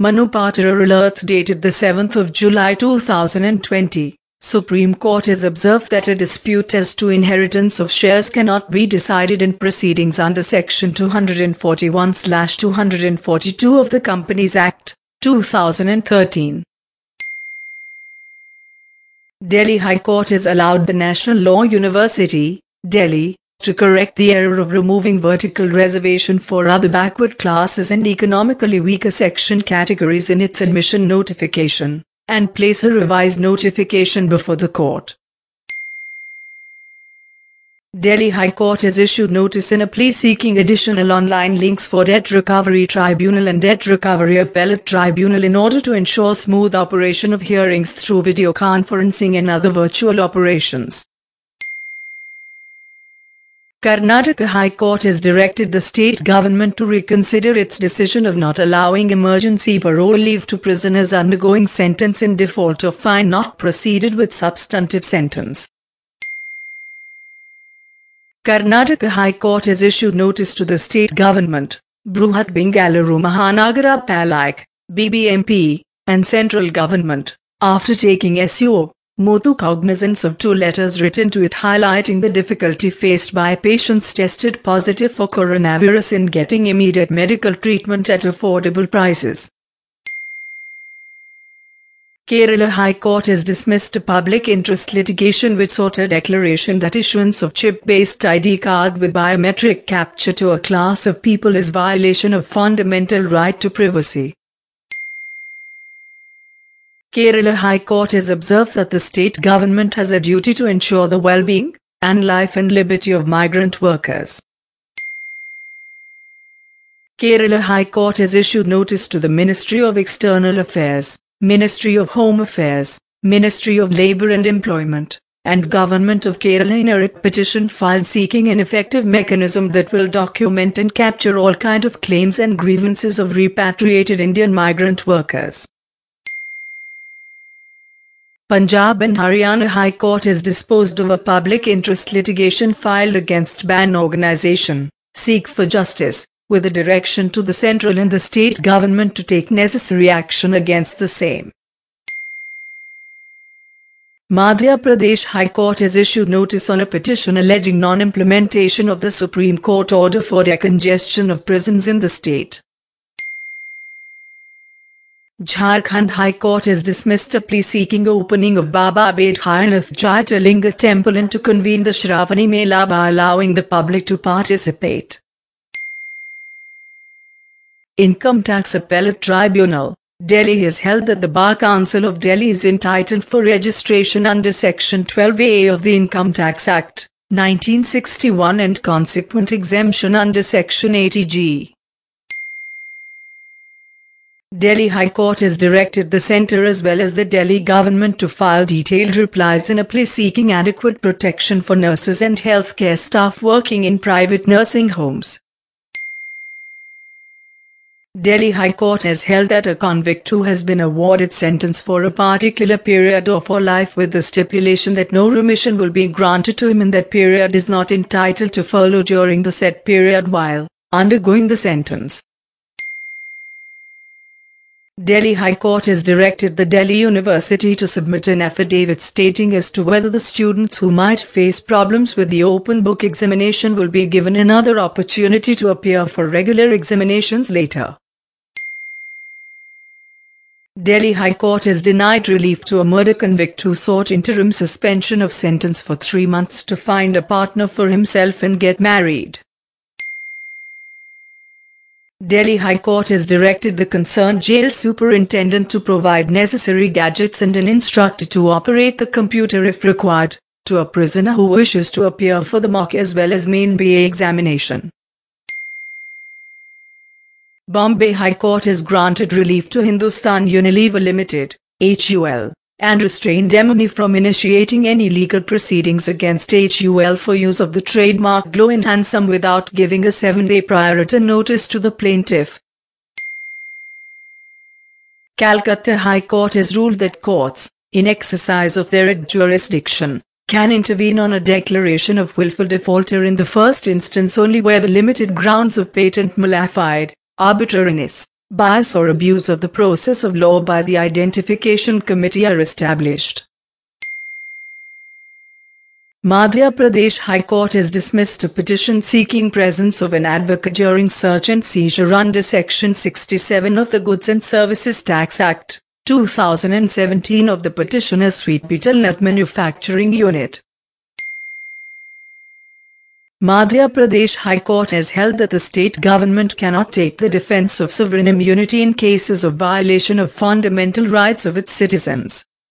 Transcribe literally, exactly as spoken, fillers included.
Manu Patrar alert dated the seventh of July two thousand twenty. Supreme Court has observed that a dispute as to inheritance of shares cannot be decided in proceedings under Section two forty-one to two forty-two of the Companies Act, two thousand thirteen. Delhi High Court has allowed the National Law University, Delhi, to correct the error of removing vertical reservation for other backward classes and economically weaker section categories in its admission notification, and place a revised notification before the court. Delhi High Court has issued notice in a plea seeking additional online links for Debt Recovery Tribunal and Debt Recovery Appellate Tribunal in order to ensure smooth operation of hearings through video conferencing and other virtual operations. Karnataka High Court has directed the state government to reconsider its decision of not allowing emergency parole leave to prisoners undergoing sentence in default of fine not proceeded with substantive sentence. Karnataka High Court has issued notice to the state government, Bruhat Bengaluru Mahanagara Palike, B B M P, and central government, after taking S U O, Mothu cognizance of two letters written to it highlighting the difficulty faced by patients tested positive for coronavirus in getting immediate medical treatment at affordable prices. Kerala High Court has dismissed a public interest litigation which sought a declaration that issuance of chip-based I D card with biometric capture to a class of people is violation of fundamental right to privacy. Kerala High Court has observed that the state government has a duty to ensure the well-being and life and liberty of migrant workers. Kerala High Court has issued notice to the Ministry of External Affairs, Ministry of Home Affairs, Ministry of Labour and Employment, and Government of Kerala in a writ petition filed seeking an effective mechanism that will document and capture all kinds of claims and grievances of repatriated Indian migrant workers. Punjab and Haryana High Court has disposed of a public interest litigation filed against Ban Organisation, Seek for Justice, with a direction to the central and the state government to take necessary action against the same. Madhya Pradesh High Court has issued notice on a petition alleging non-implementation of the Supreme Court order for decongestion of prisons in the state. Jharkhand High Court has dismissed a plea seeking opening of Baba Bedhanath Jyotirlinga Temple and to convene the Shravani Mela by allowing the public to participate. Income Tax Appellate Tribunal, Delhi has held that the Bar Council of Delhi is entitled for registration under Section twelve A of the Income Tax Act, nineteen sixty-one and consequent exemption under Section eighty G. Delhi High Court has directed the centre as well as the Delhi government to file detailed replies in a plea seeking adequate protection for nurses and healthcare staff working in private nursing homes. Delhi High Court has held that a convict who has been awarded sentence for a particular period or for life with the stipulation that no remission will be granted to him in that period is not entitled to furlough during the said period while undergoing the sentence. Delhi High Court has directed the Delhi University to submit an affidavit stating as to whether the students who might face problems with the open book examination will be given another opportunity to appear for regular examinations later. Delhi High Court has denied relief to a murder convict who sought interim suspension of sentence for three months to find a partner for himself and get married. Delhi High Court has directed the concerned jail superintendent to provide necessary gadgets and an instructor to operate the computer if required, to a prisoner who wishes to appear for the mock as well as main B A examination. Bombay High Court has granted relief to Hindustan Unilever Limited, H U L, and restrained M M E from initiating any legal proceedings against H U L for use of the trademark Glow and Handsome without giving a seven-day prior written notice to the plaintiff. Calcutta High Court has ruled that courts, in exercise of their jurisdiction, can intervene on a declaration of willful defaulter in the first instance only where the limited grounds of patent malafide, arbitrariness, bias or abuse of the process of law by the Identification Committee are established. Madhya Pradesh High Court has dismissed a petition seeking presence of an advocate during search and seizure under Section sixty-seven of the Goods and Services Tax Act, two thousand seventeen of the petitioner's Sweet Betel Nut Manufacturing Unit. Madhya Pradesh High Court has held that the state government cannot take the defense of sovereign immunity in cases of violation of fundamental rights of its citizens.